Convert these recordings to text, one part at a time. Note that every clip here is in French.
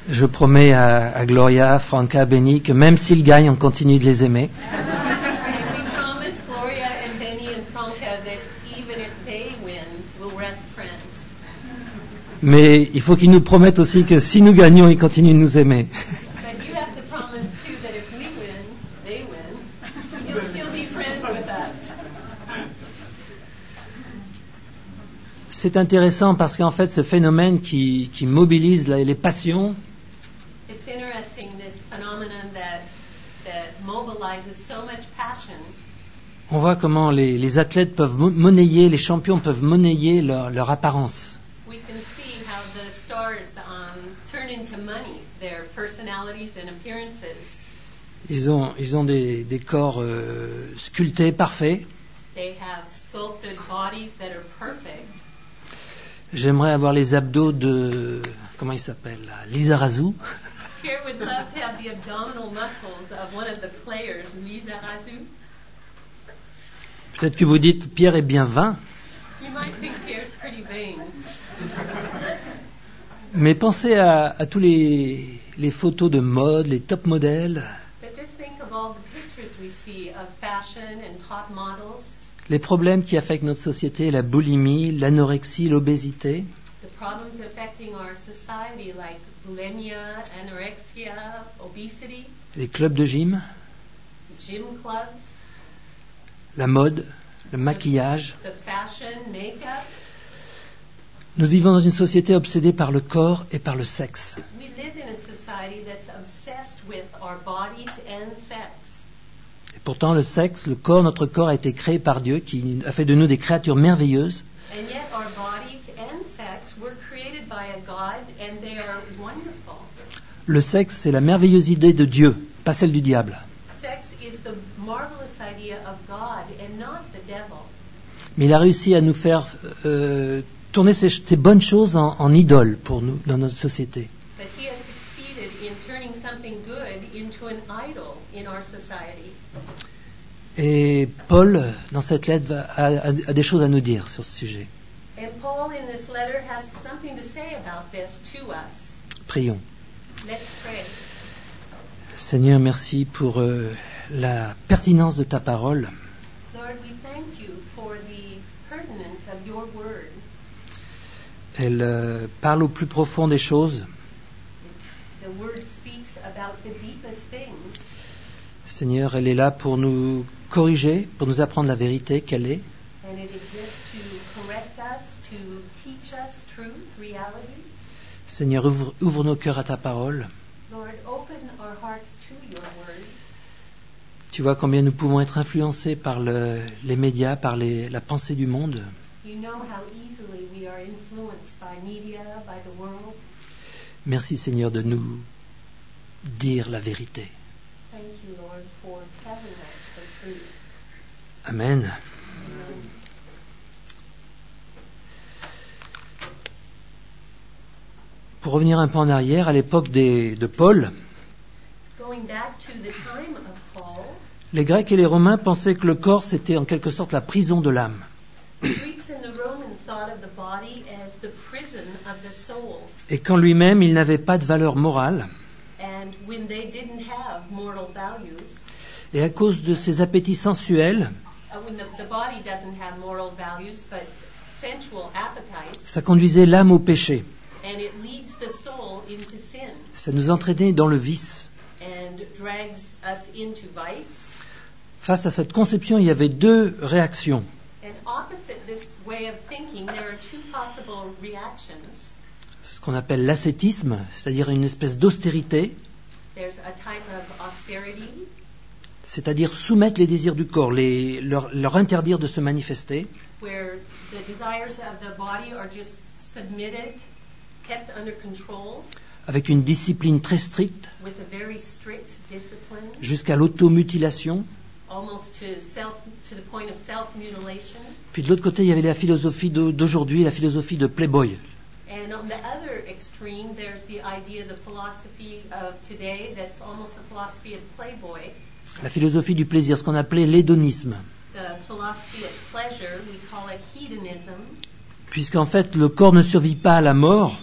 Je promets à Gloria, Franca, Benny que même s'ils gagnent, on continue de les aimer. And we promise Gloria and Benny and Franca that even if they win, we'll rest friends. Mais il faut qu'ils nous promettent aussi que si nous gagnons, ils continuent de nous aimer. But you have to promise too that if we win, they win, you'll still be friends with us. C'est intéressant parce qu'en fait, ce phénomène qui mobilise les passions, It's interesting, this phenomenon that mobilizes so much passion. on voit comment les athlètes peuvent monnayer, les champions peuvent monnayer leur apparence. We can see how the stars turn into money, their personalities and appearances. Ils ont des corps sculptés, parfaits. They have sculpted bodies that are perfect. J'aimerais avoir les abdos de... Comment il s'appelle là, Lizarazu. Pierre would love to have the abdominal muscles of one of the players, Lisa Razou. Peut-être que vous dites, Pierre est bien vain. You might think Pierre's pretty vain. Mais pensez à tous les photos de mode, les top modèles, But just think of all the pictures we see of fashion and top models, les problèmes qui affectent notre société, la boulimie, l'anorexie, l'obésité. the problems affecting our society like bulimia, anorexia, obesity, Les clubs de gym, gym clubs, la mode, le maquillage. the fashion, makeup. Nous vivons dans une société obsédée par le corps et par le sexe. We live in a society that's obsessed with our bodies and sex. Et pourtant, le sexe, le corps, notre corps a été créé par Dieu, qui a fait de nous des créatures merveilleuses. And yet our bodies and sex were created by a God and they are wonderful. Le sexe, c'est la merveilleuse idée de Dieu, pas celle du diable. Sex is the marvelous idea of God and not the devil. Mais il a réussi à nous faire tourner ces bonnes choses en idoles pour nous, dans notre société. But he has succeeded in turning something good into an idol in our society. Et Paul, dans cette lettre, a des choses à nous dire sur ce sujet. And Paul in this letter has something to say about this to us. Prions. Let's pray. Seigneur, merci pour la pertinence de ta parole. Lord, we thank you for the pertinence of your word. Elle parle au plus profond des choses. The word speaks about the deepest things. Seigneur, elle est là pour nous corriger, pour nous apprendre la vérité qu'elle est. And it exists to correct us, to teach us truth, reality. Seigneur, ouvre nos cœurs à ta parole. Lord, open our hearts to your word. Tu vois combien nous pouvons être influencés par les médias, par la pensée du monde. You know how easily we are influenced by media, by the world. Merci Seigneur de nous dire la vérité. Thank you, Lord, for telling us the truth. Amen. Amen. Pour revenir un peu en arrière, à l'époque de Paul, Going back to the time of Paul, les Grecs et les Romains pensaient que le corps c'était en quelque sorte la prison de l'âme. the Greeks and the Romans thought of the body as the prison of the soul. Et qu'en lui-même, il n'avait pas de valeur morale. And when they didn't have mortal values, Et à cause de ses appétits sensuels, when the body doesn't have moral values, but sensual appetite, ça conduisait l'âme au péché. and it leads the soul into sin Ça nous entraînait dans le vice. and drags us into vice. Face à cette conception, il y avait deux réactions. And opposite this way of thinking, there are two possible reactions. Ce qu'on appelle l'ascétisme, c'est-à-dire une espèce d'austérité, There's a type of austerity, c'est-à-dire soumettre les désirs du corps, leur interdire de se manifester, where the desires of the body are just submitted, kept under control, avec une discipline très stricte, with a very strict discipline, jusqu'à l'automutilation. almost to the point of self-mutilation. Puis de l'autre côté, il y avait la philosophie d'aujourd'hui, la philosophie de Playboy. And on the other extreme, there's the idea, the philosophy of today, that's almost the philosophy of Playboy, La philosophie du plaisir, ce qu'on appelait l'hédonisme. the philosophy of pleasure, we call it hedonism, Puisqu'en fait, le corps ne survit pas à la mort,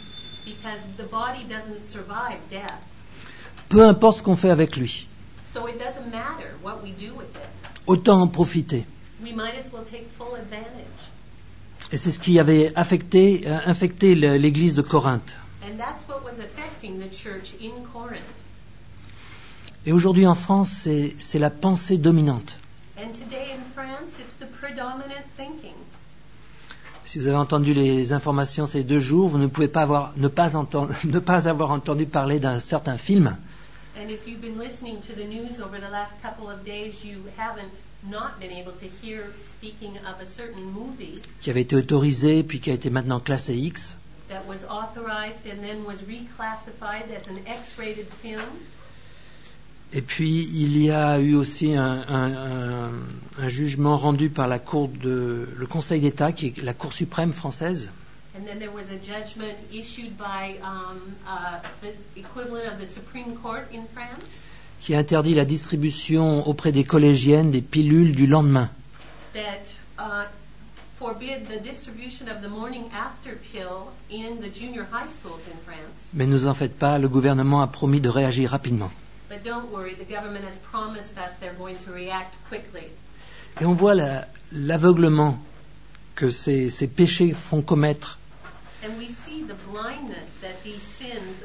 because the body doesn't survive death. Peu importe ce qu'on fait avec lui, So it doesn't matter what we do with it. autant en profiter. We might as well take full advantage. Et c'est ce qui avait infecté l'église de Corinthe. And that's what was affecting the church in Corinth. Et aujourd'hui en France, c'est la pensée dominante. And today in France, it's the predominant thinking. Si vous avez entendu les informations ces 2 jours, vous ne pouvez pas ne pas avoir entendu parler d'un certain film And if you've been listening to the news over the last couple of days, you haven't not been able to hear speaking of a certain movie qui avait été autorisé puis qui a été maintenant classé X. that was authorized and then was reclassified as an X-rated film. Et puis il y a eu aussi un jugement rendu par le Conseil d'État, qui est la Cour suprême française, And then there was a judgment issued by the equivalent of the Supreme Court in France qui interdit la distribution auprès des collégiennes des pilules du lendemain. that forbid the distribution of the morning after pill in the junior high schools in France. Mais ne vous en faites pas, le gouvernement a promis de réagir rapidement. But don't worry, the government has promised us they're going to react quickly. Et on voit l'aveuglement que ces péchés font commettre. And we see the blindness that these sins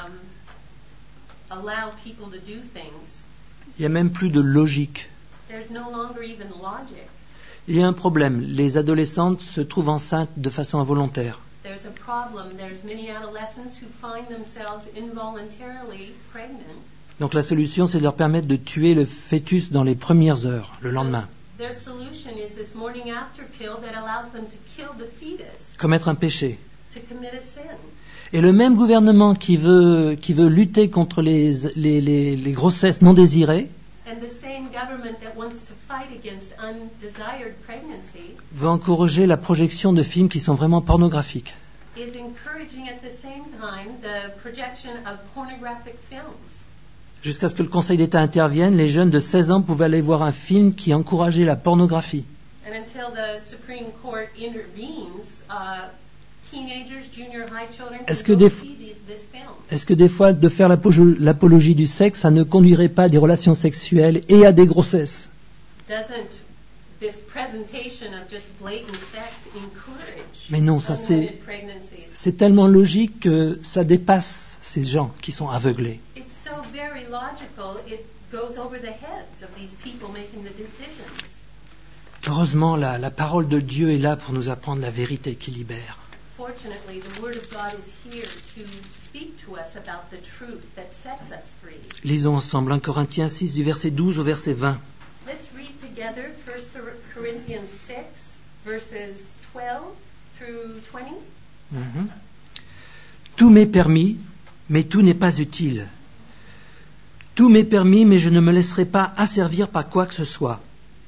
allow people to do things. Il n'y a même plus de logique. There's no longer even logic. Il y a un problème. Les adolescentes se trouvent enceintes de façon involontaire. There's a problem. There's many adolescents who find themselves involuntarily pregnant. Donc la solution, c'est de leur permettre de tuer le fœtus dans les premières heures, le lendemain. Their solution is this morning after pill that allows them to kill the fetus, Commettre un péché. to commit a sin. Et le même gouvernement qui veut lutter contre les grossesses non désirées And the same government that wants to fight against undesired pregnancy va encourager la projection de films qui sont vraiment pornographiques. is encouraging at the same time the projection of pornographic films. Jusqu'à ce que le Conseil d'État intervienne, les jeunes de 16 ans pouvaient aller voir un film qui encourageait la pornographie. And until the Supreme Court intervenes, teenagers, junior high children Est-ce can que go des- see this film. Est-ce que des fois, de faire l'apologie du sexe, ça ne conduirait pas à des relations sexuelles et à des grossesses? Doesn't this presentation of just blatant sex encourage Mais non, ça unwanted pregnancies? c'est tellement logique que ça dépasse ces gens qui sont aveuglés. It's so very logical, it goes over the heads of these people making the decisions. Heureusement, la parole de Dieu est là pour nous apprendre la vérité qui libère. Fortunately, the Word of God is here to speak to us about the truth that sets us free. Lisons ensemble 1 Corinthiens 6 du verset 12 au verset 20. Let's read together 1 Corinthians 6, verses 12 through 20. Mhm. Tout m'est permis, mais tout n'est pas utile. Tout m'est permis, mais je ne me laisserai pas asservir par quoi que ce soit.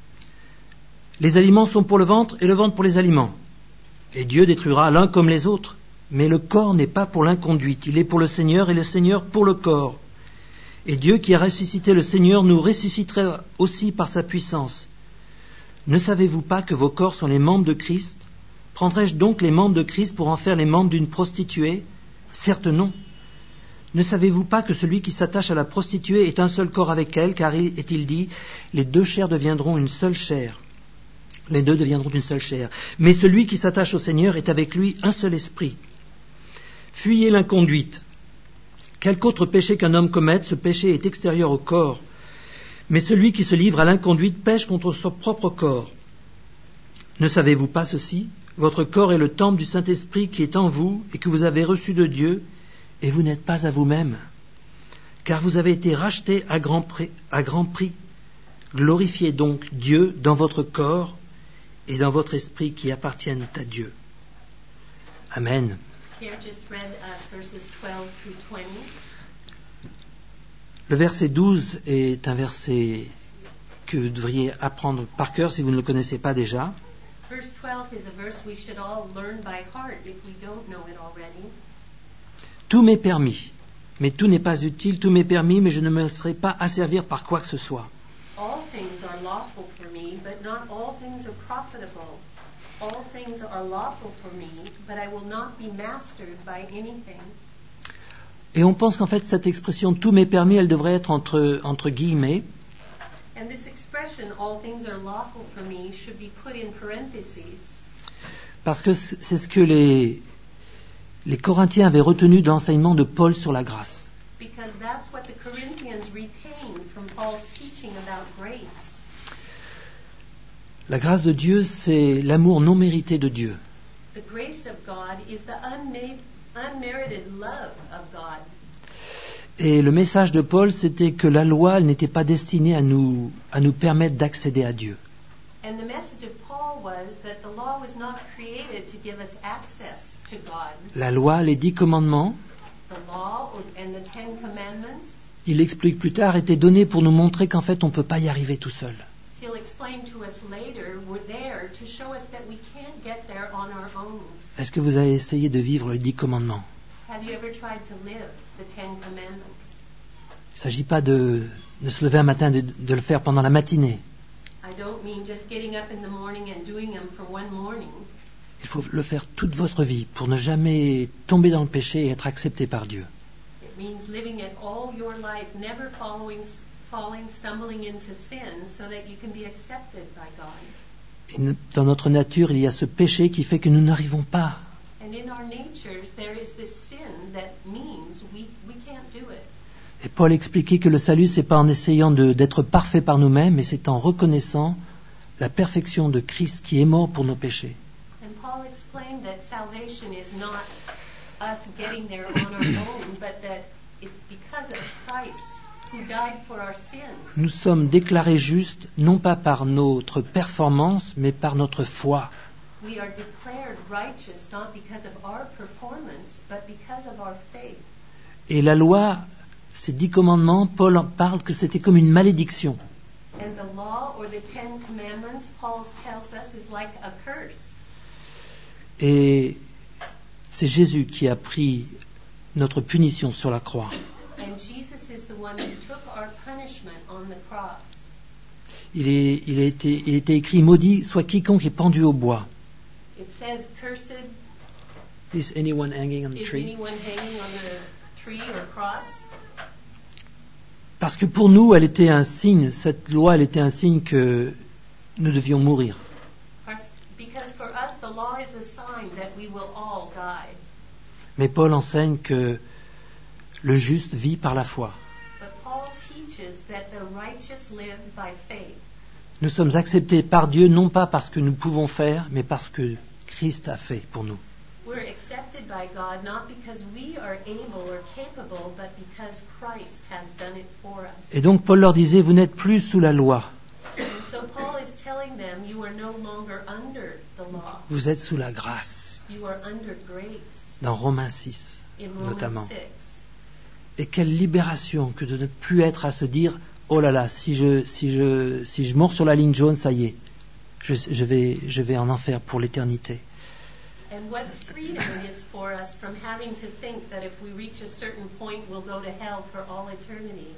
Les aliments sont pour le ventre et le ventre pour les aliments. Et Dieu détruira l'un comme les autres. Mais le corps n'est pas pour l'inconduite, il est pour le Seigneur et le Seigneur pour le corps. Et Dieu qui a ressuscité le Seigneur nous ressuscitera aussi par sa puissance. Ne savez-vous pas que vos corps sont les membres de Christ? Prendrais-je donc les membres de Christ pour en faire les membres d'une prostituée? Certes non. Ne savez-vous pas que celui qui s'attache à la prostituée est un seul corps avec elle, car est-il dit, les deux chairs deviendront une seule chair. Les deux deviendront une seule chair. Mais celui qui s'attache au Seigneur est avec lui un seul esprit. Fuyez l'inconduite. Quelque autre péché qu'un homme commette, ce péché est extérieur au corps. Mais celui qui se livre à l'inconduite pêche contre son propre corps. Ne savez-vous pas ceci? Votre corps est le temple du Saint-Esprit qui est en vous et que vous avez reçu de Dieu, et vous n'êtes pas à vous-même. Car vous avez été rachetés à grand prix. Glorifiez donc Dieu dans votre corps et dans votre esprit qui appartiennent à Dieu. Amen. Here just read verses 12 through 20. Le verset 12 est un verset que vous devriez apprendre par cœur si vous ne le connaissez pas déjà. Verse 12 is a verse we should all learn by heart if we don't know it already. Tout m'est permis, mais tout n'est pas utile. Tout m'est permis, mais je ne me laisserai pas asservir par quoi que ce soit. All things are lawful for me, but not all things are profitable. All things are lawful for me, but I will not be mastered by anything. Et on pense qu'en fait, cette expression « tout m'est permis », elle devrait être entre guillemets. And this expression, all things are lawful for me, should be put in parentheses. Parce que c'est ce que les Corinthiens avaient retenu de l'enseignement de Paul sur la grâce. Because that's what the Corinthians retained from Paul's teaching about grace. La grâce de Dieu, c'est l'amour non mérité de Dieu. The grace of God is the unmerited love of God. Et le message de Paul, c'était que la loi, elle n'était pas destinée à nous permettre d'accéder à Dieu. And the message of Paul was that the law was not created to give us access to God. La loi, les 10 commandements, The law and the 10 Commandments, il explique plus tard, étaient donnés pour nous montrer qu'en fait, on ne peut pas y arriver tout seul. he'll explain to us later, were there to show us that we can't get there on our own. Est-ce que vous avez essayé de vivre les 10 commandements? Have you ever tried to live the 10 Commandments? Il ne s'agit pas de se lever un matin, de le faire pendant la matinée. I don't mean just getting up in the morning and doing them for one morning. Il faut le faire toute votre vie pour ne jamais tomber dans le péché et être accepté par Dieu. It means living it all your life, never stumbling into sin so that you can be accepted by God. Et dans notre nature, il y a ce péché qui fait que nous n'arrivons pas. And in our natures, there is this sin that means we can't do it. Et Paul expliquait que le salut, c'est pas en essayant d'être parfait par nous-mêmes, mais c'est en reconnaissant la perfection de Christ qui est mort pour nos péchés. And Paul explained that salvation is not us getting there on our own, but that it's because of Christ who died for our sins. Nous sommes déclarés justes, non pas par notre performance, mais par notre foi. We are declared righteous not because of our performance, but because of our faith. Et la loi, ces 10 commandements, Paul en parle que c'était comme une malédiction. And the law or the 10 Commandments, Paul tells us, is like a curse. Et c'est Jésus qui a pris notre punition sur la croix. And Jesus is the one who took our punishment on the cross. Il était écrit, maudit soit quiconque est pendu au bois. It says, cursed Is anyone hanging on the is tree? anyone hanging on the tree or cross. Parce que pour nous, elle était un signe, cette loi, elle était un signe que nous devions mourir. Because for us, the law is a sign that we will all die. Mais Paul enseigne que le juste vit par la foi. But Paul teaches that the righteous live by faith. Nous sommes acceptés par Dieu, non pas parce que nous pouvons faire, mais parce que Christ a fait pour nous. We're accepted by God not because we are able or capable, but because Christ has done it for us. Et donc Paul leur disait, vous n'êtes plus sous la loi, And so Paul is telling them, you are no longer under the law. vous êtes sous la grâce, You are under grace. dans Romains 6 In Romans notamment. 6. Et quelle libération que de ne plus être à se dire, oh là là, si je mords sur la ligne jaune, ça y est, je vais en enfer pour l'éternité. And what freedom it is for us from having to think that if we reach a certain point, we'll go to hell for all eternity.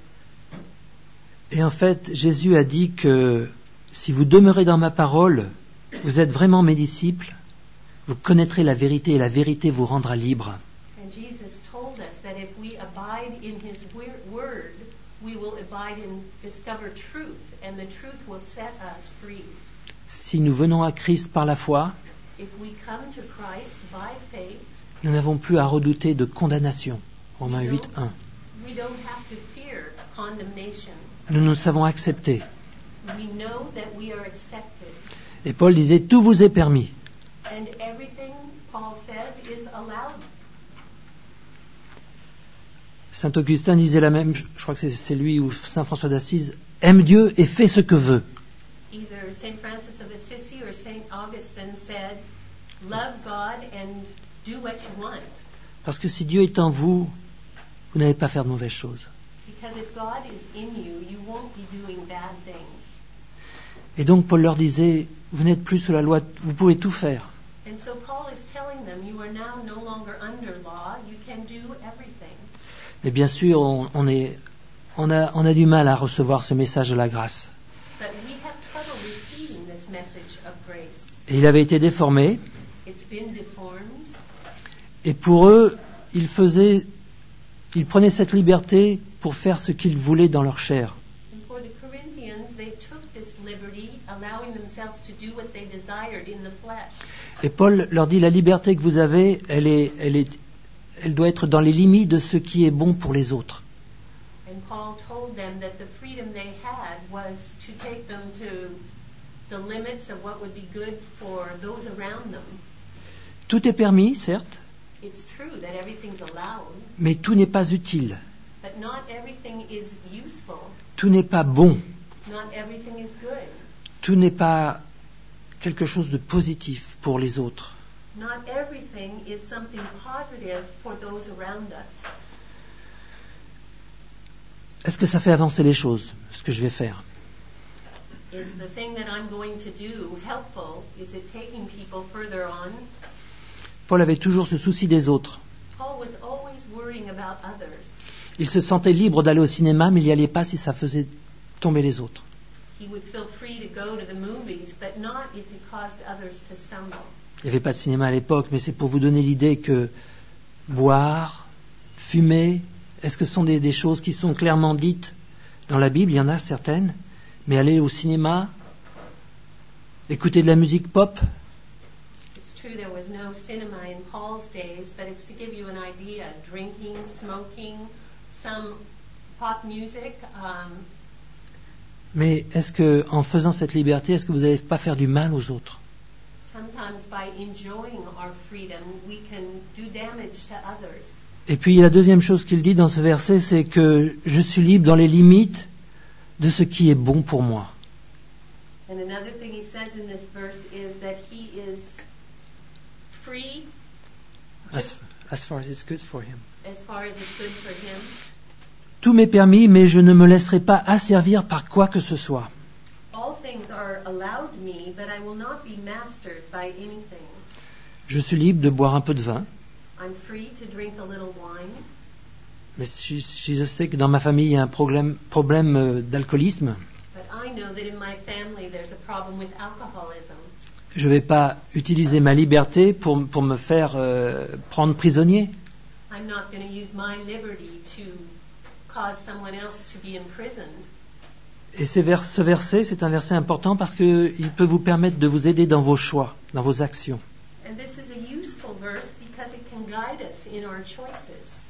Et en fait, Jésus a dit que si vous demeurez dans ma parole, vous êtes vraiment mes disciples, vous connaîtrez la vérité et la vérité vous rendra libre. And Jesus told us that if we abide in his word, we will abide and discover truth, and the truth will set us free. Si nous venons à Christ par la foi, If we come to Christ by faith, nous n'avons plus à redouter de condamnation. Romains 8, 1. we don't have to fear condemnation. Nous nous savons acceptés. We know that we are accepted. Et Paul disait, tout vous est permis. And everything, Paul says, is allowed. Saint Augustin disait la même, je crois que c'est lui ou Saint François d'Assise, aime Dieu et fais ce que veut. Either St. Francis of Assisi or St. Augustine said, love God and do what you want. Parce que si Dieu est en vous, vous n'allez pas faire de mauvaises choses. Because if God is in you, you won't be doing bad things. Et donc Paul leur disait, vous n'êtes plus sous la loi, vous pouvez tout faire. And so Paul is telling them, you are now no longer under law, you can do everything. Mais bien sûr, on a du mal à recevoir ce message de la grâce. But we have trouble receiving this message of grace. Et il avait été déformé, It's been deformed. et pour eux, il faisait ils prenaient cette liberté pour faire ce qu'ils voulaient dans leur chair. And for the Corinthians, they took this liberty, allowing themselves to do what they desired in the flesh. Et Paul leur dit, la liberté que vous avez, elle doit être dans les limites de ce qui est bon pour les autres. And Paul told them that the freedom they had was to take them to the limits of what would be good for those around them. Tout est permis, certes, It's true that everything's allowed, mais tout n'est pas utile. but not everything is useful. Tout n'est pas bon. Not everything is good. Tout n'est pas quelque chose de positif pour les autres. Not everything is something positive for those around us. Est-ce que ça fait avancer les choses, ce que je vais faire? Is the thing that I'm going to do helpful? Is it taking people further on? Paul avait toujours ce souci des autres. Paul was always worrying about others. Il se sentait libre d'aller au cinéma, mais il n'y allait pas si ça faisait tomber les autres. He would feel free to go to the movies, but not if it caused others to stumble. Il n'y avait pas de cinéma à l'époque, mais c'est pour vous donner l'idée que boire, fumer, est-ce que ce sont des choses qui sont clairement dites dans la Bible? Il y en a certaines. Mais aller au cinéma, écouter de la musique pop, It's true there was no cinema in Paul's days, but it's to give you an idea. Drinking, smoking, some pop music. mais est-ce que en faisant cette liberté, est-ce que vous n'allez pas faire du mal aux autres? Sometimes by enjoying our freedom, we can do damage to others. Et puis la deuxième chose qu'il dit dans ce verset, c'est que je suis libre dans les limites de ce qui est bon pour moi. And another thing he says in this verse is that he is free As far as it's good for him. as far as it's good for him. Tout m'est permis, mais je ne me laisserai pas asservir par quoi que ce soit. All things are allowed me, but I will not be mastered by anything. Je suis libre de boire un peu de vin, I'm free to drink a little wine, mais si je sais que dans ma famille il y a un problème d'alcoolisme, but I know that in my family there's a problem with alcoholism. je ne vais pas utiliser ma liberté pour me faire prendre prisonnier. I'm not going to use my liberty to cause someone else to be imprisoned. Et ce verset, c'est un verset important parce qu'il peut vous permettre de vous aider dans vos choix, dans vos actions. And this is a useful verse because it can guide us in our choices.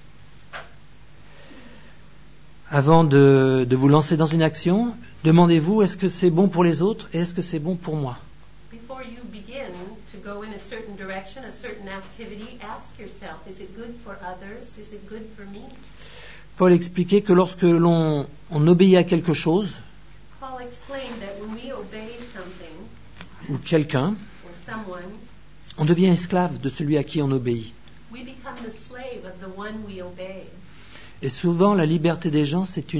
Avant de vous lancer dans une action, demandez-vous est-ce que c'est bon pour les autres et est-ce que c'est bon pour moi? Before you begin to go in a certain direction, a certain activity, ask yourself, is it good for others? Is it good for me? Paul expliquait que lorsque on obéit à quelque chose Paul explained that when we obey something ou quelqu'un, or someone, on devient esclave de celui à qui on obéit. we become the slave of the one we obey. Et souvent, la liberté des gens, c'est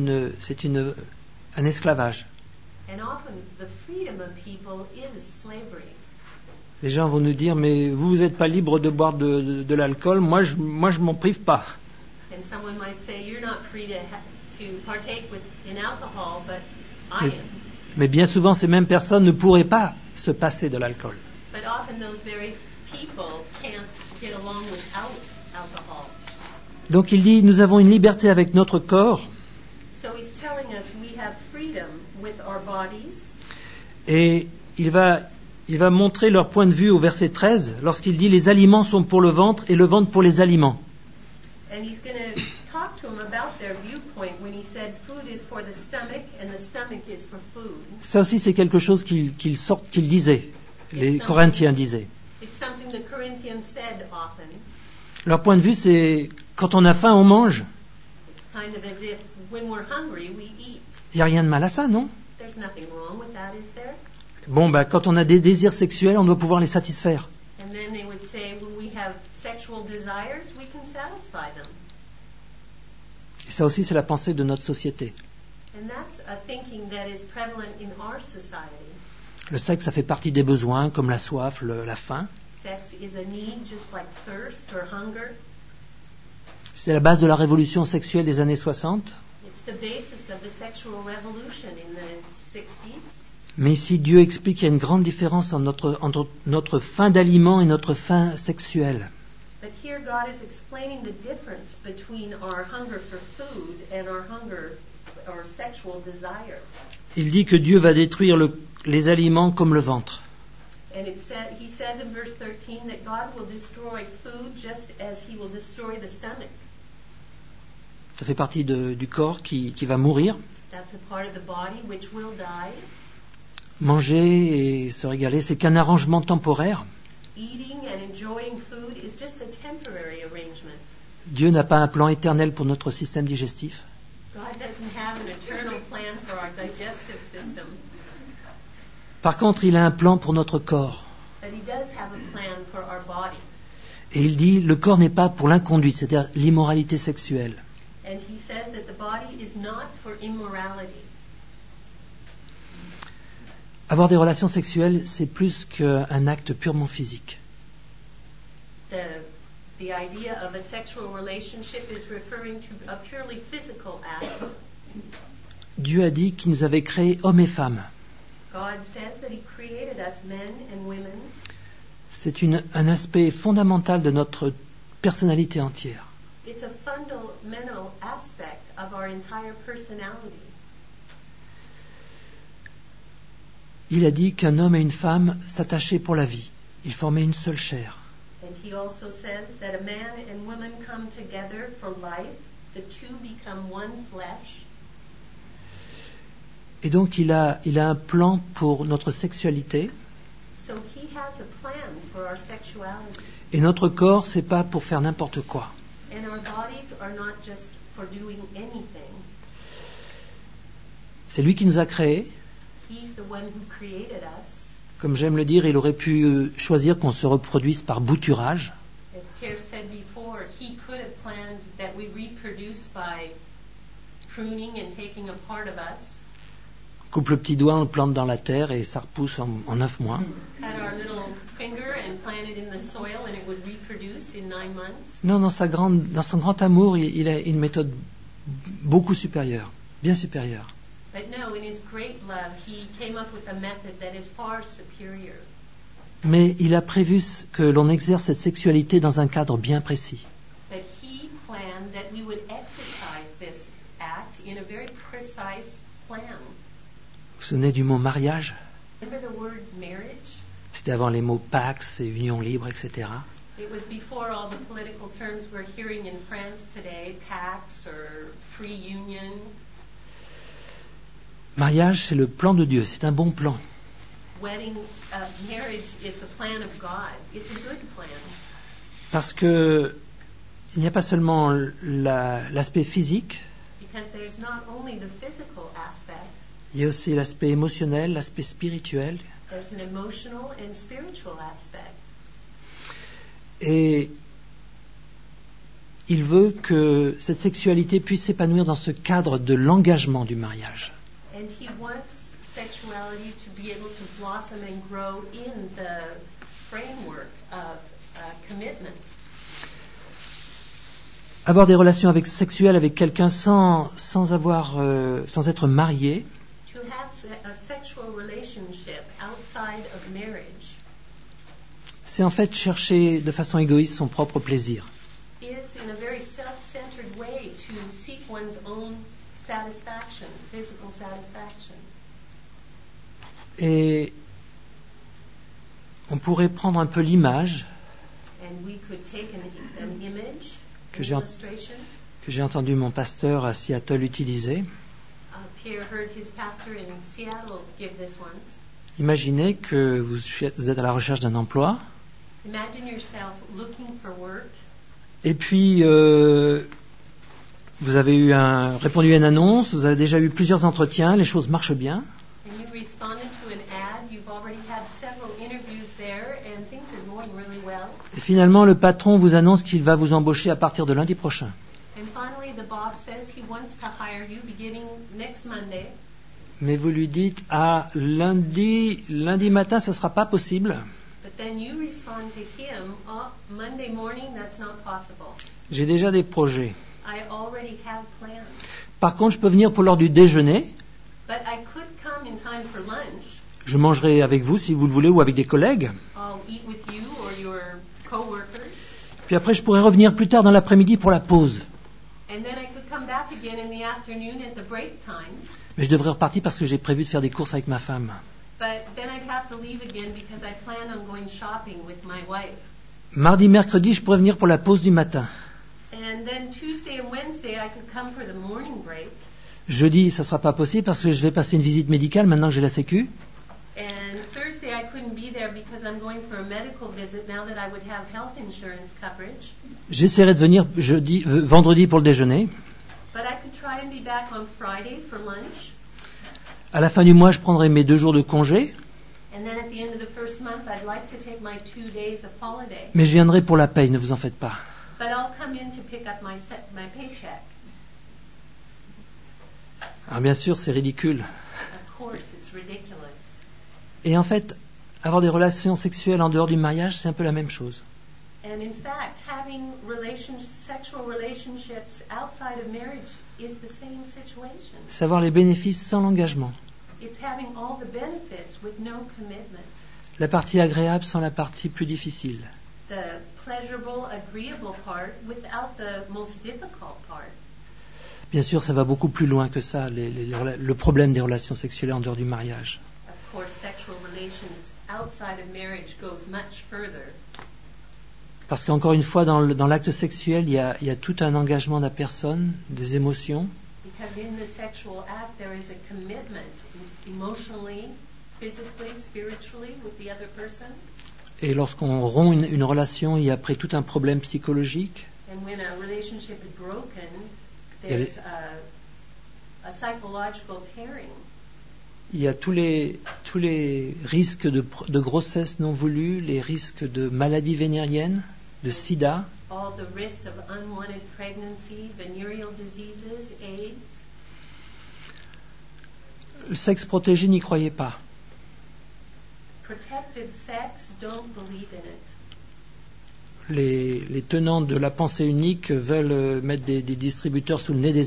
un esclavage. And often the freedom of people is slavery. Les gens vont nous dire, mais vous n'êtes pas libre de boire de l'alcool, moi je m'en prive pas. And someone might say, you're not free to partake in alcohol, but I am. Mais bien souvent, ces mêmes personnes ne pourraient pas se passer de l'alcool. But often those very people can't get along without alcohol. Donc il dit, nous avons une liberté avec notre corps, So he's telling us we have freedom with our bodies. et il va montrer leur point de vue au verset 13, lorsqu'il dit, les aliments sont pour le ventre et le ventre pour les aliments. And he's going to talk to them about their viewpoint when he said food is for the stomach and the stomach is for food. Ça aussi, c'est quelque chose qu'ils disaient, les Corinthiens disaient. It's something the Corinthians said often. Leur point de vue, c'est quand on a faim, on mange. It's kind of as if when we're hungry, we eat. Il n'y a rien de mal à ça, non? There's nothing wrong with that, is there? Bon, quand on a des désirs sexuels, on doit pouvoir les satisfaire. And then they would say when we have sexual desires, we can satisfy them. Et ça aussi, c'est la pensée de notre société. And that's a thinking that is prevalent in our society. Le sexe, ça fait partie des besoins, comme la soif, la faim. Sex is a need just like thirst or hunger. C'est la base de la révolution sexuelle des années 60. It's the basis of the sexual revolution in the 60s. Mais ici, Dieu explique qu'il y a une grande différence entre notre faim d'aliment et notre faim sexuelle. But here here God is explaining the difference between our hunger for food and our hunger or sexual desire. Il dit que Dieu va détruire les aliments comme le ventre. And he says in verse 13 that God will destroy food just as he will destroy the stomach. Ça fait partie du corps qui va mourir. That's a part of the body which will die. Manger et se régaler, c'est qu'un arrangement temporaire. Eating and enjoying food is just a temporary arrangement. Dieu n'a pas un plan éternel pour notre système digestif. God doesn't have an eternal plan for our digestive system. Par contre, il a un plan pour notre corps. But he does have a plan for our body. Et il dit, le corps n'est pas pour l'inconduite, c'est-à-dire l'immoralité sexuelle. And he says that the body is not for immorality. Avoir des relations sexuelles, c'est plus qu'un acte purement physique. The idea of a sexual relationship is referring to a purely physical act. Dieu a dit qu'il nous avait créés hommes et femmes. God says that he created us men and women. C'est un aspect fondamental de notre personnalité entière. It's a fundamental aspect of our entire personality. Il a dit qu'un homme et une femme s'attachaient pour la vie. Ils formaient une seule chair. And he also says that a man and woman come together for life. The two become one flesh. Et donc il a un plan pour notre sexualité. So he has a plan for our sexuality. Et notre corps, c'est pas pour faire n'importe quoi. And our bodies are not just for doing anything. C'est lui qui nous a créés. He's the one who created us. Comme j'aime le dire, il aurait pu choisir qu'on se reproduise par bouturage. As Pierre said before, he could have planned that we reproduce by pruning and taking a part of us. Coupe le petit doigt, on le plante dans la terre et ça repousse en 9 mois. Cut our little finger and plant it in the soil and it would reproduce in 9 months. Non, dans son grand amour, il a une méthode beaucoup supérieure, bien supérieure. But no, in his great love, he came up with a method that is far superior. Mais il a prévu que l'on exerce cette sexualité dans un cadre bien précis. But he planned that we would exercise this act in a very precise plan. Vous vous souvenez du mot mariage? Remember the word marriage? C'était avant les mots Pax et union libre, etc. It was before all the political terms we're hearing in France today, pax or free union. Mariage, c'est le plan de Dieu, c'est un bon plan. Marriage is the plan of God. It's a good plan. Parce que il n'y a pas seulement l'aspect physique, Because there's not only the physical aspect, il y a aussi l'aspect émotionnel, l'aspect spirituel. there's an emotional and spiritual aspect. Et il veut que cette sexualité puisse s'épanouir dans ce cadre de l'engagement du mariage. And he wants sexuality to be able to blossom and grow in the framework of commitment. Avoir des relations sexuelles avec quelqu'un sans être marié, To have a sexual relationship outside of marriage c'est en fait chercher de façon égoïste son propre plaisir. is in a very self-centered way to seek one's own satisfaction, physical satisfaction. Et on pourrait prendre un peu l'image And we could take an image, Que an j'ai- illustration. que j'ai entendu mon pasteur à Seattle utiliser. Pierre heard his pastor in Seattle give this once. Imaginez que vous êtes à la recherche d'un emploi Imagine yourself looking for work, et puis vous avez répondu à une annonce, vous avez déjà eu plusieurs entretiens, les choses marchent bien. and you responded to an ad. You've already had several interviews there, and things are going really well. Et finalement, le patron vous annonce qu'il va vous embaucher à partir de lundi prochain. And finally, the boss says he wants to hire you beginning next Monday. Mais vous lui dites, lundi matin, ce ne sera pas possible. But then you respond to him, oh, Monday morning, that's not possible. J'ai déjà des projets. I already have plans. Par contre, je peux venir pour l'heure du déjeuner. But I could come in time for lunch. Je mangerai avec vous si vous le voulez ou avec des collègues. I'll eat with you or your coworkers. Puis après, je pourrais revenir plus tard dans l'après-midi pour la pause. And then I could come back again in the afternoon at the break time. Mais je devrais repartir parce que j'ai prévu de faire des courses avec ma femme. But then I'd have to leave again because I plan on going shopping with my wife. Mardi, mercredi, je pourrais venir pour la pause du matin. And then Tuesday and Wednesday I could come for the morning break. Jeudi, ça ne sera pas possible parce que je vais passer une visite médicale maintenant que j'ai la Sécu. And Thursday I couldn't be there because I'm going for a medical visit now that I would have health insurance coverage. J'essaierai de venir vendredi pour le déjeuner. But I could try and be back on Friday for lunch. À la fin du mois, je prendrai mes 2 jours de congé. And then at the end of the first month I'd like to take my 2 days of holiday. Mais je viendrai pour la paye, ne vous en faites pas. But I'll come in to pick up my paycheck. Alors bien sûr, c'est ridicule. Of course, it's ridiculous. Et en fait, avoir des relations sexuelles en dehors du mariage, c'est un peu la même chose. And in fact, having sexual relationships outside of marriage is the same situation. C'est avoir les bénéfices sans l'engagement. It's having all the benefits with no commitment. La partie agréable sans la partie plus difficile. The pleasurable, agreeable part without the most difficult part. Bien sûr, ça va beaucoup plus loin que ça, le problème des relations sexuelles en dehors du mariage. Of course, sexual relations outside of marriage goes much further. Parce qu'encore une fois, dans l'acte sexuel, il y a tout un engagement de la personne, des émotions. Because in the sexual act, there is a commitment emotionally, physically, spiritually with the other person. Et lorsqu'on rompt une relation, il y a après tout un problème psychologique. And when a relationship is broken, there's a psychological tearing. Il y a tous les risques de grossesse non voulue, les risques de maladies vénériennes, de sida. All the risks of unwanted pregnancy, venereal diseases, AIDS. Le sexe protégé, n'y croyez pas. Protected sex, don't believe in it. Les tenants de la pensée unique veulent mettre des distributeurs sous le nez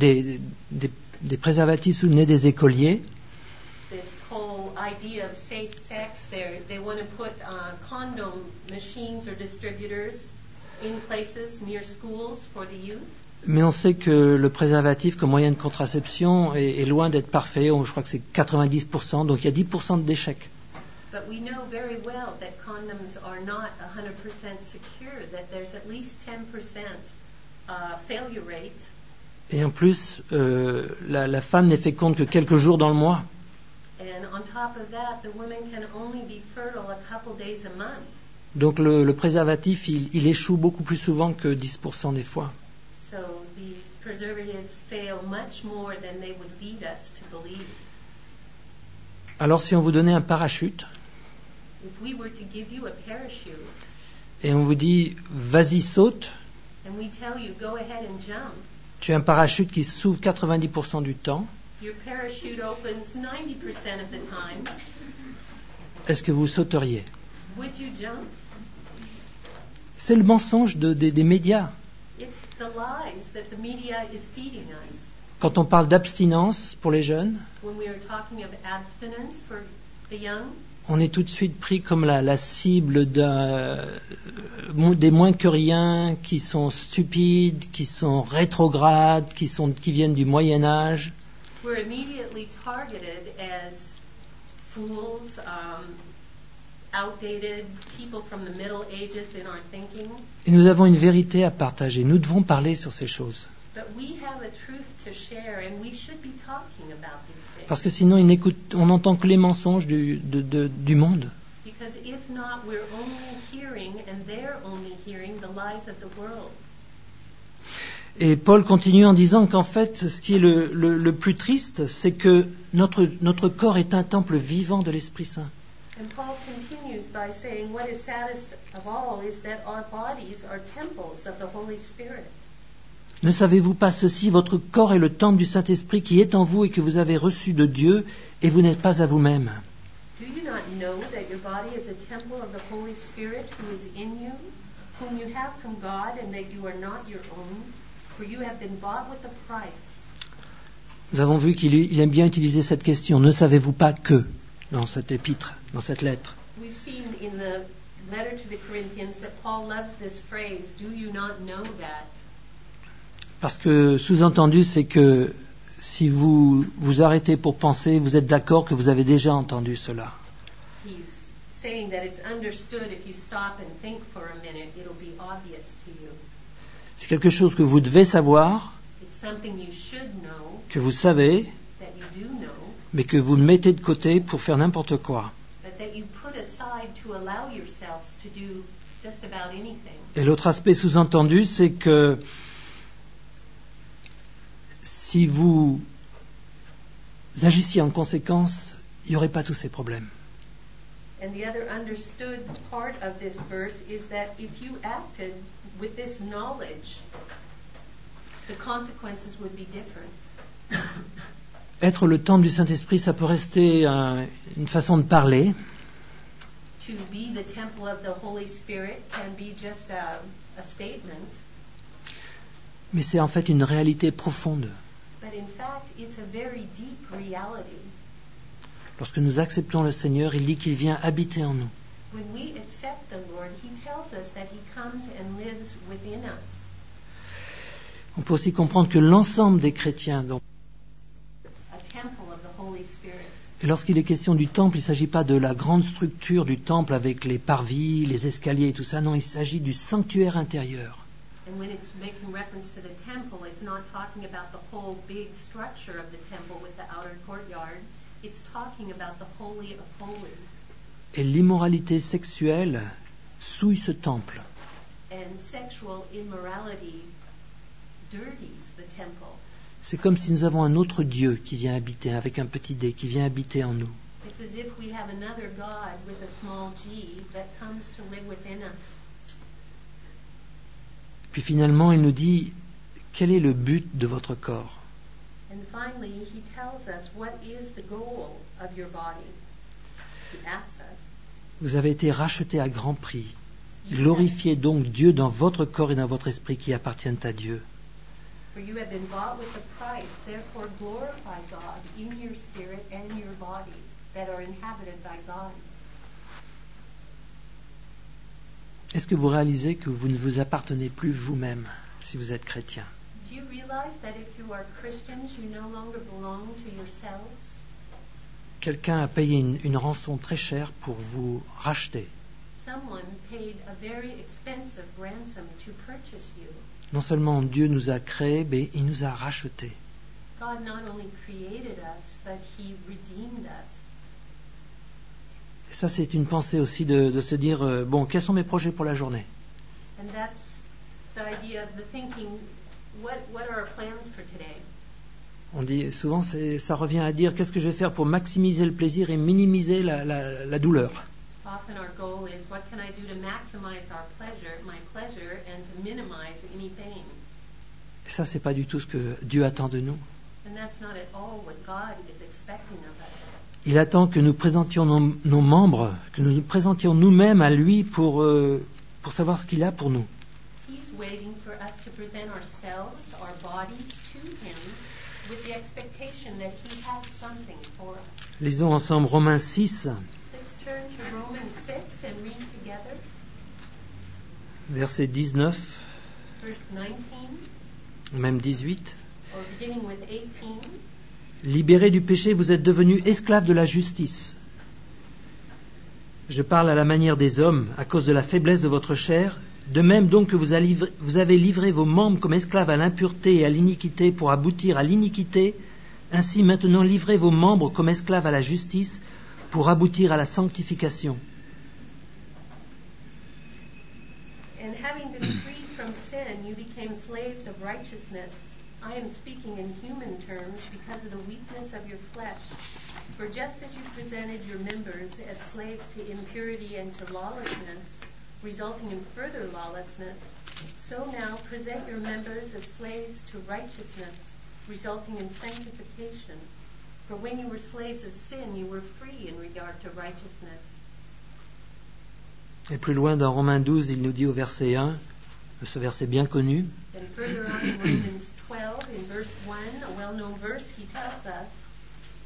des préservatifs sous le nez des écoliers. This whole idea of safe sex, they want to put condom machines or distributors in places near schools for the youth. Mais on sait que le préservatif comme moyen de contraception est loin d'être parfait. Je crois que c'est 90%, donc il y a 10% d'échecs. But we know very well that condoms are not 100% secure, that there's at least 10% failure rate. Et en plus, la femme n'est féconde que quelques jours dans le mois. And on top of that, the woman can only be fertile a couple days a month. Donc le préservatif, il échoue beaucoup plus souvent que 10% des fois. So these preservatives fail much more than they would lead us to believe. Alors si on vous donnait un parachute, If we were to give you a parachute, et on vous dit vas-y saute, and we tell you go ahead and jump, tu as un parachute qui s'ouvre 90% du temps, your parachute opens 90% of the time, est-ce que vous sauteriez? would you jump? C'est le mensonge des médias. It's the lies that the media is feeding us. Quand on parle d'abstinence pour les jeunes, When we are talking of abstinence for the young, on est tout de suite pris comme la cible des moins que rien, qui sont stupides, qui sont rétrogrades, qui viennent du Moyen-Âge. we're immediately targeted as fools, outdated people from the Middle Ages in our thinking. Et nous avons une vérité à partager. Nous devons parler sur ces choses. But we have a truth to share, and we should be talking about these things. Parce que sinon, on n'entend que les mensonges du monde. Because if not, we're only hearing, and they're only hearing, the lies of the world. Et Paul continue en disant qu'en fait, ce qui est le plus triste, c'est que notre corps est un temple vivant de l'Esprit Saint. And Paul continues by saying, what is saddest of all is that our bodies are temples of the Holy Spirit. Ne savez-vous pas ceci? Votre corps est le temple du Saint-Esprit qui est en vous et que vous avez reçu de Dieu, et vous n'êtes pas à vous-même. Do you not know that your body is a temple of the Holy Spirit who is in you, whom you have from God, and that you are not your own, for you have been bought with a price? Nous avons vu qu'il aime bien utiliser cette question. Ne savez-vous pas que, dans cet épître, dans cette lettre? We've seen in the letter to the Corinthians that Paul loves this phrase, do you not know that? Parce que sous-entendu, c'est que si vous vous arrêtez pour penser, vous êtes d'accord que vous avez déjà entendu cela. He's saying that it's understood if you stop and think for a minute, it'll be obvious to you. C'est quelque chose que vous devez savoir, It's something you should know, que vous savez, that you do know, mais que vous mettez de côté pour faire n'importe quoi. but that you put aside to allow yourselves to do just about anything. Et l'autre aspect sous-entendu, c'est que si vous agissiez en conséquence, il n'y aurait pas tous ces problèmes. And the other understood part of this verse is that if you acted with this knowledge, the consequences would be different. Être le temple du Saint-Esprit, ça peut rester une façon de parler, To be the temple of the Holy Spirit can be just a statement, mais c'est en fait une réalité profonde. but in fact, it's a very deep reality. Lorsque nous acceptons le Seigneur, il dit qu'il vient habiter en nous. When we accept the Lord, He tells us that He comes and lives within us. On peut aussi comprendre que l'ensemble des chrétiens, donc, A temple of the Holy Spirit. et lorsqu'il est question du temple, il ne s'agit pas de la grande structure du temple avec les parvis, les escaliers et tout ça, non, il s'agit du sanctuaire intérieur. And when it's making reference to the temple, it's not talking about the whole big structure of the temple with the outer courtyard. It's talking about the Holy of Holies. Et l'immoralité sexuelle souille ce temple. And sexual immorality dirties the temple. C'est comme si nous avons un autre Dieu qui vient habiter, avec un petit d, qui vient habiter en nous. It's as if we have another God with a small g that comes to live within us. Puis finalement, il nous dit, quel est le but de votre corps ? And finally, He tells us what is the goal of your body. He asks us. Vous avez été rachetés à grand prix. Glorifiez donc Dieu dans votre corps et dans votre esprit qui appartiennent à Dieu. For you have been bought with a price, therefore glorify God in your spirit and your body that are inhabited by God. Est-ce que vous réalisez que vous ne vous appartenez plus vous-même si vous êtes chrétien ? Do you realize that if you are Christians, you no longer belong to yourselves? Quelqu'un a payé une rançon très chère pour vous racheter. Someone paid a very expensive ransom to purchase you. Non seulement Dieu nous a créés, mais il nous a rachetés. God not only created us, but He redeemed us. Et ça, c'est une pensée aussi de se dire, bon, quels sont mes projets pour la journée ? And that's the idea of the thinking, what are our plans for today? On dit souvent, ça revient à dire, qu'est-ce que je vais faire pour maximiser le plaisir et minimiser la douleur ? Often our goal is, what can I do to maximize my pleasure, and to minimize any pain? Et ça, c'est pas du tout ce que Dieu attend de nous. And that's not at all what God is expecting of us. Il attend que nous présentions nos membres, que nous nous présentions nous-mêmes à lui pour savoir ce qu'il a pour nous. He's waiting for us to present ourselves, our bodies, to Him with the expectation that He has something for us. Lisons ensemble Romains 6, Let's turn to Romans 6 and read together, verset 19, verse 19, même 18. or beginning with 18. Libérés du péché, vous êtes devenus esclaves de la justice. Je parle à la manière des hommes, à cause de la faiblesse de votre chair. De même donc que vous avez livré vos membres comme esclaves à l'impureté et à l'iniquité pour aboutir à l'iniquité, ainsi maintenant livrez vos membres comme esclaves à la justice pour aboutir à la sanctification. And having been freed from sin, you became slaves of righteousness. I am speaking in human terms because of the weakness of your flesh. For just as you presented your members as slaves to impurity and to lawlessness, resulting in further lawlessness, so now present your members as slaves to righteousness, resulting in sanctification. For when you were slaves of sin, you were free in regard to righteousness. Et plus loin dans Romains 12, il nous dit au verset 1, ce verset bien connu, And further on in Romans 12, in verse 1, a well-known verse, he tells us,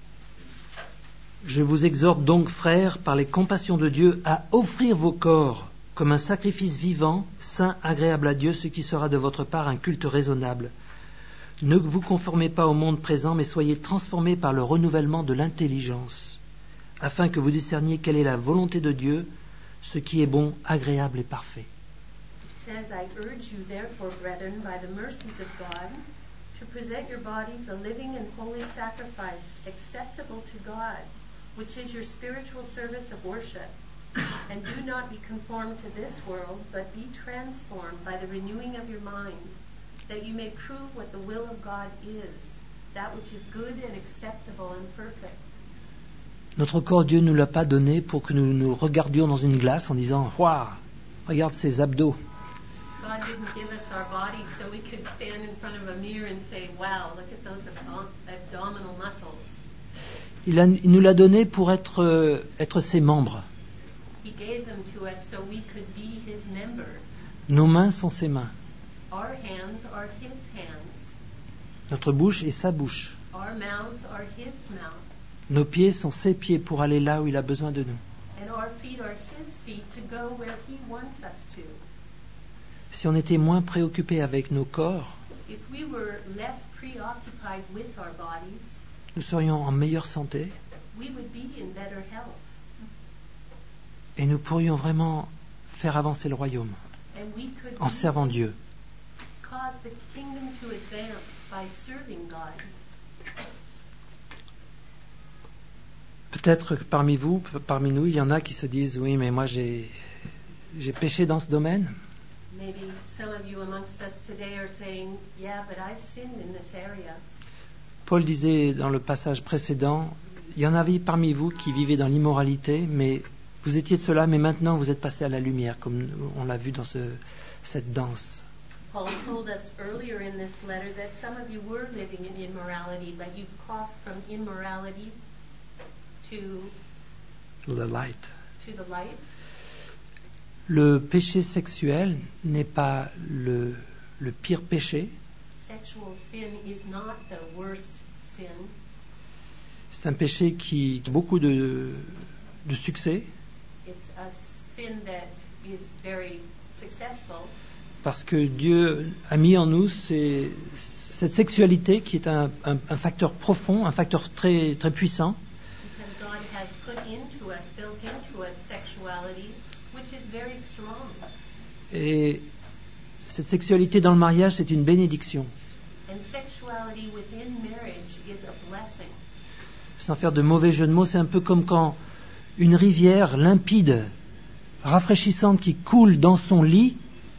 « Je vous exhorte donc, frères, par les compassions de Dieu, à offrir vos corps comme un sacrifice vivant, saint, agréable à Dieu, ce qui sera de votre part un culte raisonnable. Ne vous conformez pas au monde présent, mais soyez transformés par le renouvellement de l'intelligence, afin que vous discerniez quelle est la volonté de Dieu, ce qui est bon, agréable et parfait. It says, I urge you therefore, brethren, by the mercies of God, to present your bodies a living and holy sacrifice, acceptable to God, which is your spiritual service of worship. And do not be conformed to this world, but be transformed by the renewing of your mind, that you may prove what the will of God is, that which is good and acceptable and perfect. Notre corps, Dieu ne nous l'a pas donné pour que nous nous regardions dans une glace en disant « Waouh, regarde ces abdos ». God didn't give us our bodies so we could stand in front of a mirror and say, wow, look at those abdominal muscles. Il nous l'a donné pour être ses membres. He gave them to us so we could be his member. Nos mains sont ses mains. Our hands are his hands. Notre bouche est sa bouche. Our mouths are his mouth. Nos pieds sont ses pieds pour aller là où il a besoin de nous. And our feet are his feet to go where he wants us to. Si on était moins préoccupé avec nos corps, If we were less preoccupied with our bodies, nous serions en meilleure santé we would be in better health. et nous pourrions vraiment faire avancer le royaume And we could en servant Dieu. cause the kingdom to advance by serving God. Peut-être que parmi nous, il y en a qui se disent « Oui, mais moi j'ai péché dans ce domaine. Maybe some of you amongst us today are saying, yeah, but I've sinned in this area. » Paul disait dans le passage précédent, il y en avait parmi vous qui vivaient dans l'immoralité, mais vous étiez de cela, mais maintenant vous êtes passés à la lumière, comme on l'a vu dans cette danse. Paul told us earlier in this letter that some of you were living in immorality, but you've crossed from immorality to The light. the light. Le péché sexuel n'est pas le pire péché. Sexual sin is not the worst sin. C'est un péché qui a beaucoup de succès It's a sin that is very successful parce que Dieu a mis en nous cette sexualité qui est un facteur profond, un facteur très, très puissant. because God has put into us, built into us sexuality, which is very strong. Et cette sexualité dans le mariage, c'est une bénédiction. And sexuality within marriage is a blessing. Sans faire de mauvais jeu de mots, c'est un peu comme quand une rivière limpide, rafraîchissante qui coule dans son lit,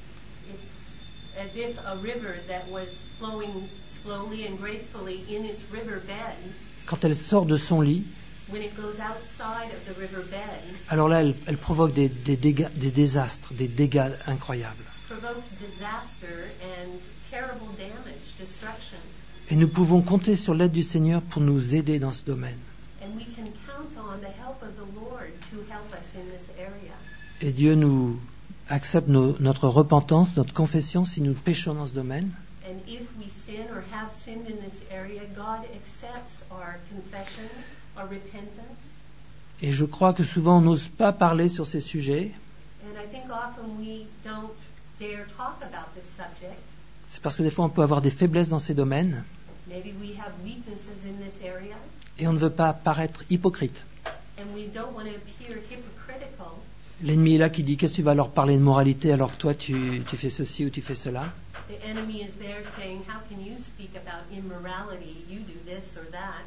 It's as if a river that was flowing slowly and gracefully in its riverbed, quand elle sort de son lit, when it goes outside of the riverbed, alors là, elle provoque des désastres, des dégâts incroyables. provokes disaster and terrible damage, destruction. Et nous pouvons compter sur l'aide du Seigneur pour nous aider dans ce domaine. And we can count on the help of the Lord to help us in this area. Et Dieu nous accepte notre repentance, notre confession si nous péchons dans ce domaine. And if we sin or have sinned in this area, God accepts our confession, our repentance. Et je crois que souvent on n'ose pas parler sur ces sujets. And I think often we don't dare talk about this subject. C'est parce que des fois on peut avoir des faiblesses dans ces domaines Maybe we have weaknesses in this area, et on ne veut pas paraître hypocrite. and we don't want to appear hypocritical. L'ennemi est là qui dit qu'est-ce que tu vas leur parler de moralité alors que toi tu fais ceci ou tu fais cela. The enemy is there saying, how can you speak about immorality? You do this or that.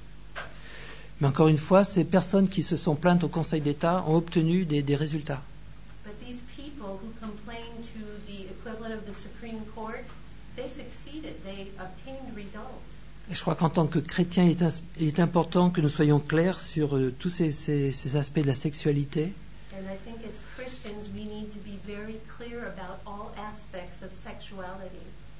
Mais encore une fois, ces personnes qui se sont plaintes au Conseil d'État ont obtenu des résultats. But these people who complained to the equivalent of the Supreme Court, they succeeded. They obtained results. Et je crois qu'en tant que chrétien, il est important que nous soyons clairs sur tous ces aspects de la sexualité. And I think as Christians, we need to be very clear about all aspects of sexuality.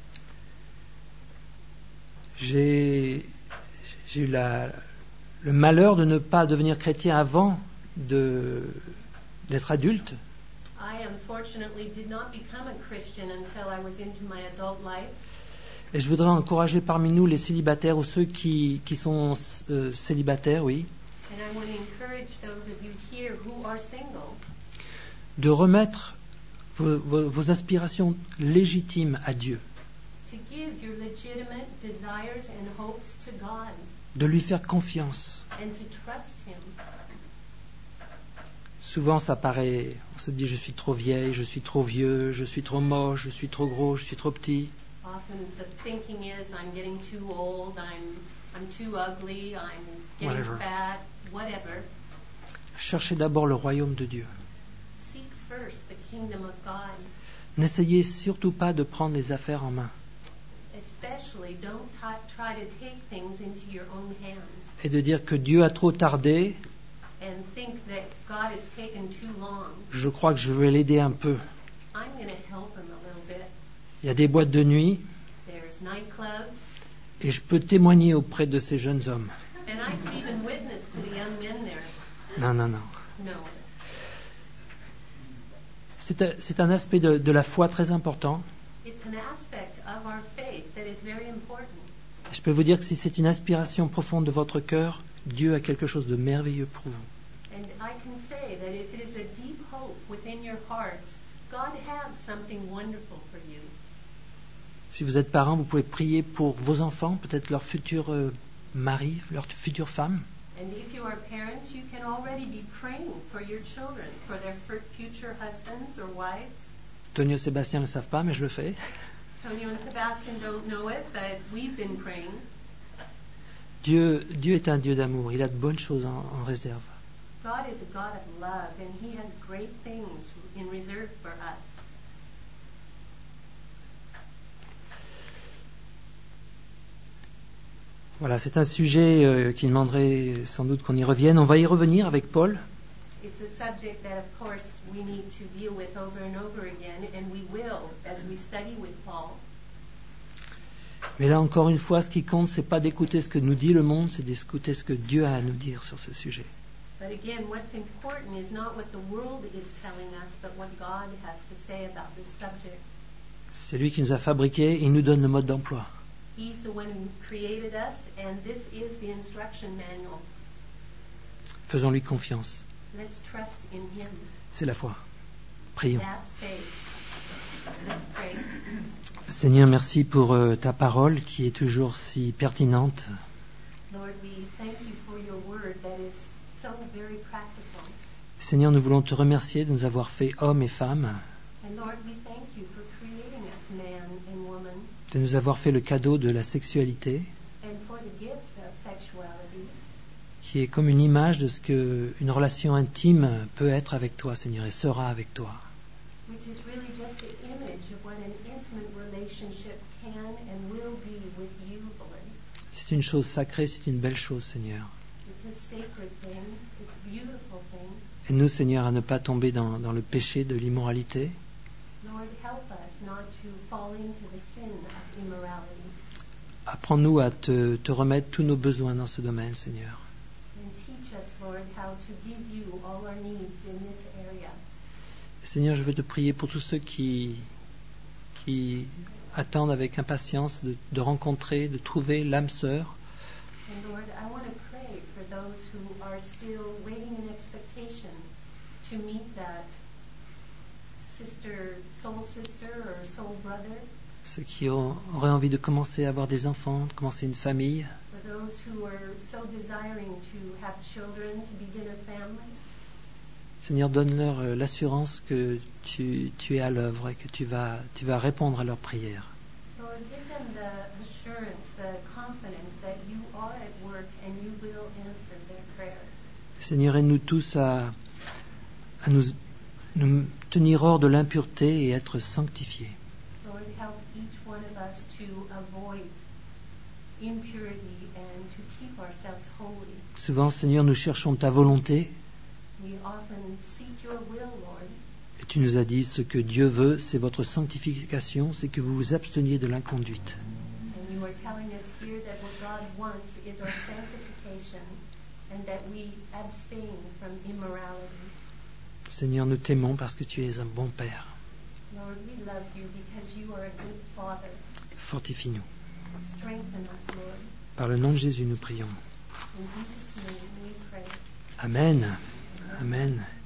J'ai eu le malheur de ne pas devenir chrétien avant d'être adulte. I unfortunately did not become a Christian until I was into my adult life. Et je voudrais encourager parmi nous les célibataires ou ceux qui sont célibataires, oui, And I want to encourage those of you here who are single de remettre vos aspirations légitimes à Dieu, to give your legitimate desires and hopes to God de lui faire confiance. and to trust Him. Souvent, ça paraît, on se dit, je suis trop vieille, je suis trop vieux, je suis trop moche, je suis trop gros, je suis trop petit. Often the thinking is, I'm getting too old, I'm too ugly, I'm getting Whatever. fat, whatever. Cherchez d'abord le royaume de Dieu. Seek first the kingdom of God. N'essayez surtout pas de prendre les affaires en main Especially, don't try to take things into your own hands et de dire que Dieu a trop tardé, and think that God has taken too long. je crois que je vais l'aider un peu. I'm going to help him a little bit. Il y a des boîtes de nuit There's nightclubs, et je peux témoigner auprès de ces jeunes hommes. and I can even witness to the young men there. Non, non, non. No. C'est un aspect de la foi très important. It's an aspect of our faith that is very important. Je peux vous dire que si c'est une aspiration profonde de votre cœur, Dieu a quelque chose de merveilleux pour vous. And I can say that if it is a deep hope within your hearts, God has something wonderful for you. Si vous êtes parents, vous pouvez prier pour vos enfants, peut-être leur futur mari, leur future femme. And if you are parents, you can already be praying for your children, for their future husbands or wives. Tonio et Sébastien ne le savent pas, mais je le fais. Tonio and Sebastian don't know it, but we've been praying. Dieu est un Dieu d'amour. Il a de bonnes choses en réserve. God is a God of love, and He has great things in reserve for us. Voilà, c'est un sujet qui demanderait sans doute qu'on y revienne. On va y revenir avec Paul. It's a subject that, of course, we need to deal with over and over again, and we will as we study with Paul. Mais là, encore une fois, ce qui compte, c'est pas d'écouter ce que nous dit le monde, c'est d'écouter ce que Dieu a à nous dire sur ce sujet. But again, what's important is not what the world is telling us, but what God has to say about this subject. C'est lui qui nous a fabriqués, il nous donne le mode d'emploi. He's the one who created us, and this is the instruction manual. Faisons-lui confiance. Let's trust in Him. C'est la foi. Prions. That's faith. Let's pray. Seigneur, merci pour ta parole qui est toujours si pertinente. Lord, we thank you for your word that is so very practical. Seigneur, nous voulons te remercier de nous avoir fait hommes et femmes, And Lord, we thank you for creating us man and woman, de nous avoir fait le cadeau de la sexualité, and for the gift of sexuality, qui est comme une image de ce qu'une relation intime peut être avec toi, Seigneur, et sera avec toi. which is really just the image of what an intimate relationship can and will be with you, Lord. C'est une chose sacrée, c'est une belle chose, Seigneur. It's a sacred thing. It's a beautiful thing. Aide-nous, Seigneur, à ne pas tomber dans le péché de l'immoralité. Lord, help us not to fall into the sin of immorality. Apprends-nous à te remettre tous nos besoins dans ce domaine, Seigneur. And teach us, Lord, how to give you all our needs in this area. Seigneur, je veux te prier pour tous ceux qui attendent avec impatience de rencontrer, de trouver l'âme sœur. And Lord, I want to pray for those who are still waiting in expectation to meet that soul sister or soul brother. Ceux qui auraient envie de commencer à avoir des enfants, de commencer une famille. For those who are so desiring to have children, to begin a family. Seigneur, donne-leur l'assurance que tu es à l'œuvre et que tu vas répondre à leurs prières. Lord, give them the assurance, the confidence that you are at work and you will answer their prayers. Seigneur, aide-nous tous à nous tenir hors de l'impureté et être sanctifiés. Lord, help each one of us to avoid impurity and to keep ourselves holy. Souvent, Seigneur, nous cherchons ta volonté We often seek your will, Lord. et tu nous as dit ce que Dieu veut, c'est votre sanctification, c'est que vous vous absteniez de l'inconduite. And you are telling us here that what God wants is our sanctification and that we abstain from immorality. Seigneur, nous t'aimons parce que tu es un bon Père. Lord, we love you because you are a good Father. Fortifie-nous. Strengthen us, Lord. Par le nom de Jésus, nous prions. In Jesus' name we pray. Amen. Amen.